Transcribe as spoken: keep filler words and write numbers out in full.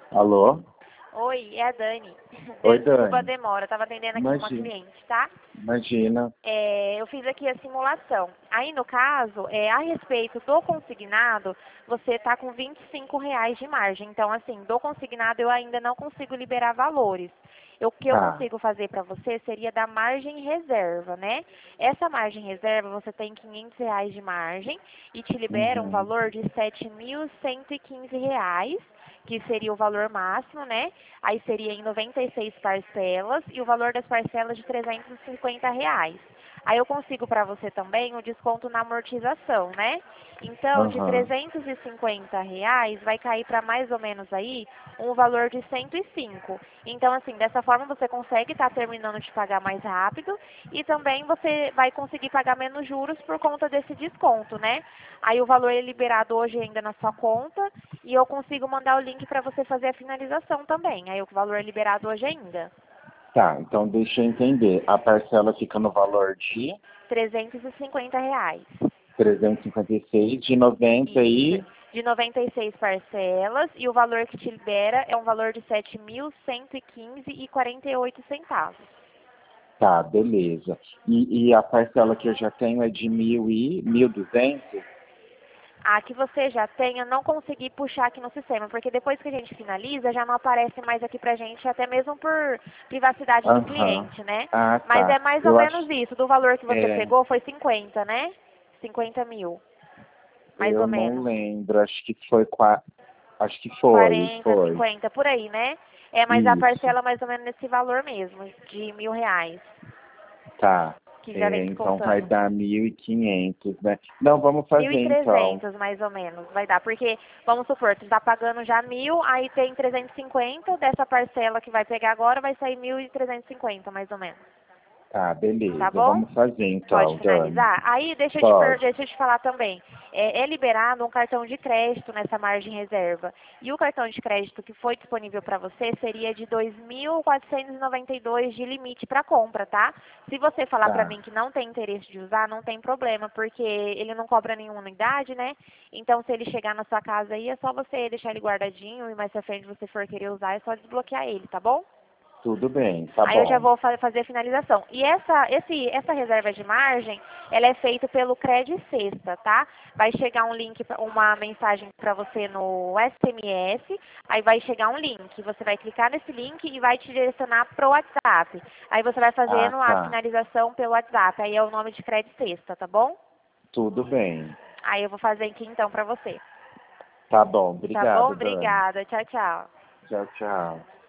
Alô? Oi, é a Dani. Oi, Desculpa a Dani. demora, estava atendendo aqui uma Imagina. cliente, tá? Imagina. É, eu fiz aqui a simulação. Aí, no caso, é, a respeito do consignado, você está com vinte e cinco reais de margem. Então, assim, do consignado eu ainda não consigo liberar valores. Eu- O que eu Tá. consigo fazer para você seria da margem reserva, né? Essa margem reserva, você tem quinhentos reais de margem e te libera um Uhum. valor de sete mil cento e quinze reais, que seria o valor máximo, né? Aí seria em noventa e seis parcelas e o valor das parcelas de trezentos e cinquenta reais. Aí eu consigo para você também o desconto na amortização, né? Então, de Aham. trezentos e cinquenta reais vai cair para mais ou menos aí um valor de cento e cinco. Então, assim, dessa forma você consegue estar terminando de pagar mais rápido e também você vai conseguir pagar menos juros por conta desse desconto, né? Aí o valor é liberado hoje ainda na sua conta e eu consigo mandar o link para você fazer a finalização também. Aí o valor é liberado hoje ainda. Tá, então deixa eu entender. A parcela fica no valor de trezentos e cinquenta reais. trezentos e cinquenta e seis, de noventa Isso. e... De noventa e seis parcelas e o valor que te libera é um valor de sete mil cento e quinze e quarenta e oito centavos. Tá, beleza. E, e a parcela que eu já tenho é de mil e... mil e duzentos? A que você já tem, eu não consegui puxar aqui no sistema, porque depois que a gente finaliza, já não aparece mais aqui pra gente, até mesmo por privacidade do Aham. cliente, né? Ah, Mas tá. é mais ou Eu acho... menos isso. Do valor que você É, pegou foi cinquenta, né? cinquenta mil, mais eu ou não menos. lembro. Acho que foi... Qua... Acho que foi, quarenta, foi. cinquenta, por aí, né? É, mas a Isso. parcela mais ou menos nesse valor mesmo, de mil reais, Tá. que já vem É, então vai descontando. dar mil e quinhentos, né? Não, vamos Mil e fazer então. trezentos mais ou menos vai dar, porque, vamos supor, você está pagando já mil, aí tem trezentos e cinquenta, dessa parcela que vai pegar agora vai sair mil e trezentos e cinquenta mais ou menos, Tá, tá beleza. bom? Vamos fazer Pode então, Dani. finalizar? Aí, deixa eu te, per- Pode. deixa eu te falar também. É, é liberado um cartão de crédito nessa margem reserva. E o cartão de crédito que foi disponível para você seria de dois mil quatrocentos e noventa e dois de limite para compra, tá? Se você falar para Tá. mim que não tem interesse de usar, não tem problema, porque ele não cobra nenhuma unidade, né? Então, se ele chegar na sua casa aí, é só você deixar ele guardadinho e mais pra frente você for querer usar, é só desbloquear ele, tá bom? Tudo bem, tá Aí eu já bom. vou fa- fazer a finalização. E essa, esse, essa reserva de margem, ela é feita pelo Cred Sexta, tá? Vai chegar um link, pra- uma mensagem para você no S M S, aí vai chegar um link. Você vai clicar nesse link e vai te direcionar pro WhatsApp. Aí você vai Ah, fazendo a tá. finalização pelo WhatsApp. Aí é o nome de Cred Sexta, tá bom? Tudo bem. Aí eu vou fazer aqui então para você. Tá bom. Tá bom? Obrigado, Dani. Obrigada. Tchau, tchau. Tchau, tchau.